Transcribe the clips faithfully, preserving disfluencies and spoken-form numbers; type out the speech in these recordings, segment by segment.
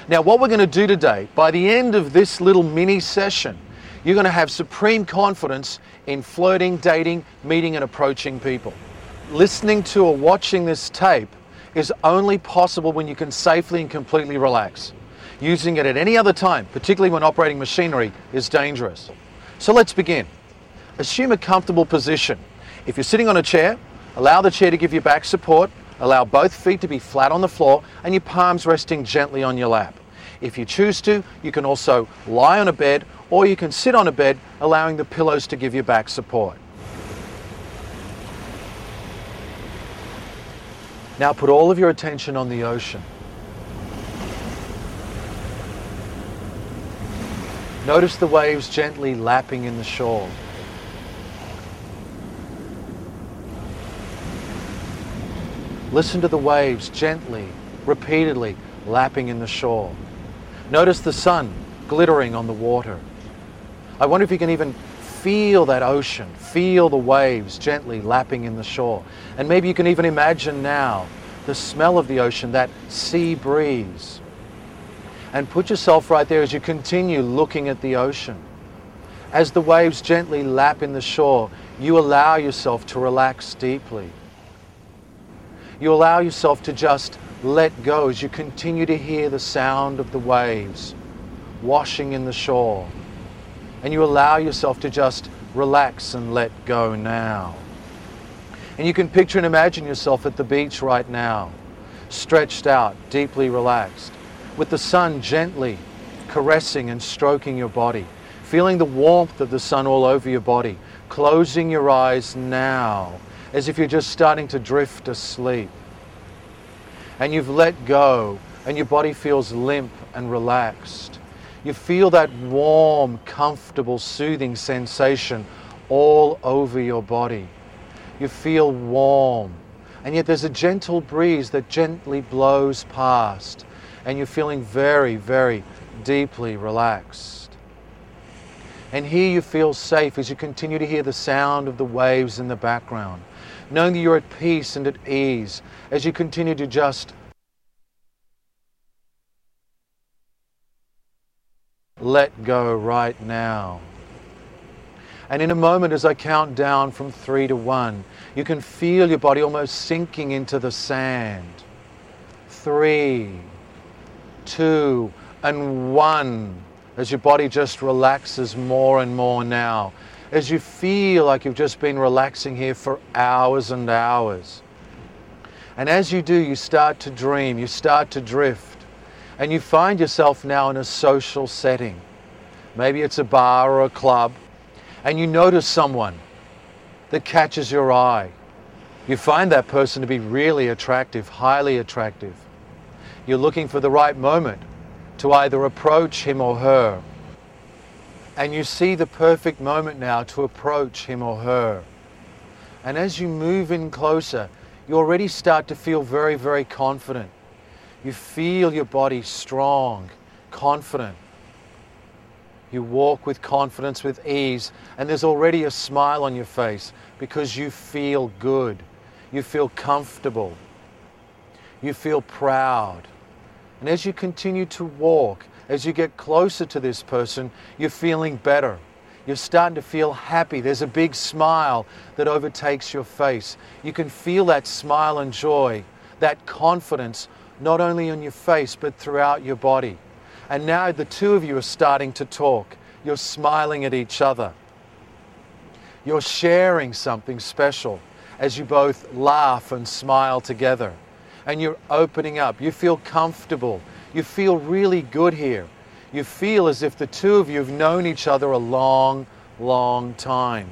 Now, what we're going to do today, by the end of this little mini session, you're going to have supreme confidence in flirting, dating, meeting and approaching people. Listening to or watching this tape is only possible when you can safely and completely relax. Using it at any other time, particularly when operating machinery, is dangerous. So let's begin. Assume a comfortable position. If you're sitting on a chair, allow the chair to give you back support, allow both feet to be flat on the floor and your palms resting gently on your lap. If you choose to, you can also lie on a bed or you can sit on a bed, allowing the pillows to give you back support. Now put all of your attention on the ocean. Notice the waves gently lapping in the shore. Listen to the waves gently, repeatedly lapping in the shore. Notice the sun glittering on the water. I wonder if you can even feel that ocean, feel the waves gently lapping in the shore. And maybe you can even imagine now the smell of the ocean, that sea breeze. And put yourself right there as you continue looking at the ocean. As the waves gently lap in the shore, you allow yourself to relax deeply. You allow yourself to just let go as you continue to hear the sound of the waves washing in the shore. And you allow yourself to just relax and let go now. And you can picture and imagine yourself at the beach right now, stretched out, deeply relaxed, with the sun gently caressing and stroking your body, feeling the warmth of the sun all over your body, closing your eyes now, as if you're just starting to drift asleep. And you've let go, and your body feels limp and relaxed. You feel that warm, comfortable, soothing sensation all over your body. You feel warm, and yet there's a gentle breeze that gently blows past, and you're feeling very, very deeply relaxed. And here you feel safe as you continue to hear the sound of the waves in the background, knowing that you're at peace and at ease as you continue to just let go right now. And in a moment, as I count down from three to one, you can feel your body almost sinking into the sand. Three, two, and one, as your body just relaxes more and more now, as you feel like you've just been relaxing here for hours and hours. And as you do, you start to dream, you start to drift, and you find yourself now in a social setting. Maybe it's a bar or a club, and you notice someone that catches your eye. You find that person to be really attractive, highly attractive. You're looking for the right moment to either approach him or her. And you see the perfect moment now to approach him or her. And as you move in closer, you already start to feel very, very confident. You feel your body strong, confident. You walk with confidence, with ease, and there's already a smile on your face because you feel good. You feel comfortable. You feel proud. And as you continue to walk, as you get closer to this person, you're feeling better. You're starting to feel happy. There's a big smile that overtakes your face. You can feel that smile and joy, that confidence, not only on your face, but throughout your body. And now the two of you are starting to talk. You're smiling at each other. You're sharing something special as you both laugh and smile together. And you're opening up. You feel comfortable. You feel really good here. You feel as if the two of you have known each other a long, long time.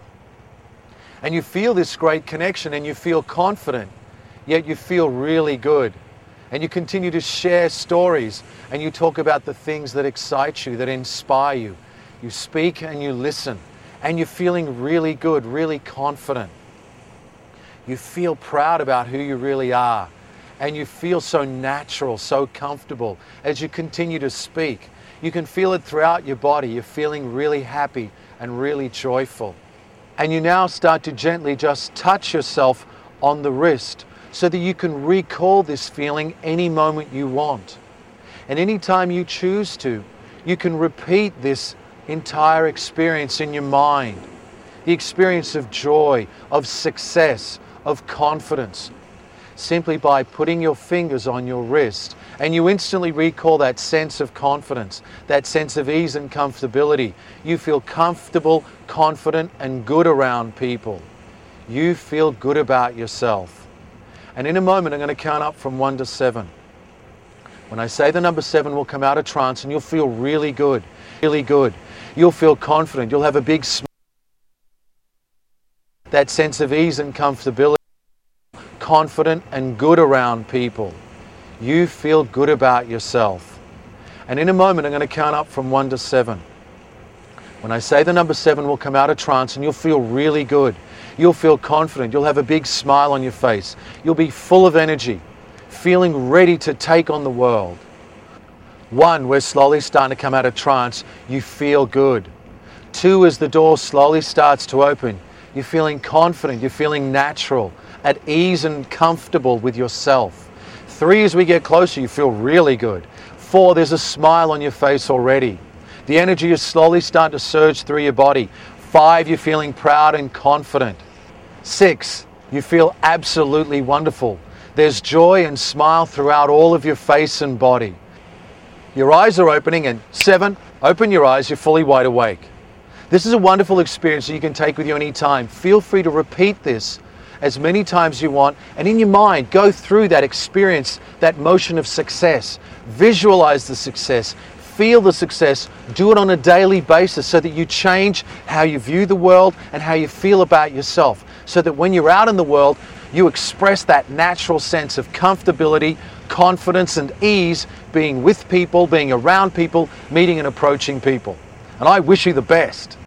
And you feel this great connection and you feel confident, yet you feel really good. And you continue to share stories and you talk about the things that excite you, that inspire you. You speak and you listen and you're feeling really good, really confident. You feel proud about who you really are and you feel so natural, so comfortable as you continue to speak. You can feel it throughout your body. You're feeling really happy and really joyful. And you now start to gently just touch yourself on the wrist so that you can recall this feeling any moment you want. And anytime you choose to, you can repeat this entire experience in your mind. The experience of joy, of success, of confidence, simply by putting your fingers on your wrist, and you instantly recall that sense of confidence, that sense of ease and comfortability. You feel comfortable, confident, and good around people. You feel good about yourself. And in a moment, I'm going to count up from one to seven. When I say the number seven, we'll come out of trance and you'll feel really good, really good. You'll feel confident. You'll have a big smile. That sense of ease and comfortability, confident and good around people. You feel good about yourself. And in a moment, I'm going to count up from one to seven. When I say the number seven, we'll come out of trance and you'll feel really good. You'll feel confident. You'll have a big smile on your face. You'll be full of energy, feeling ready to take on the world. One, we're slowly starting to come out of trance. You feel good. Two, as the door slowly starts to open, you're feeling confident. You're feeling natural, at ease and comfortable with yourself. Three, as we get closer, you feel really good. Four, there's a smile on your face already. The energy is slowly starting to surge through your body. Five, you're feeling proud and confident. Six, you feel absolutely wonderful. There's joy and smile throughout all of your face and body. Your eyes are opening, and seven, open your eyes, you're fully wide awake. This is a wonderful experience that you can take with you anytime. Feel free to repeat this as many times as you want, and in your mind, go through that experience, that motion of success. Visualize the success. Feel the success. Do it on a daily basis so that you change how you view the world and how you feel about yourself, so that when you're out in the world, you express that natural sense of comfortability, confidence, and ease, being with people, being around people, meeting and approaching people. And I wish you the best.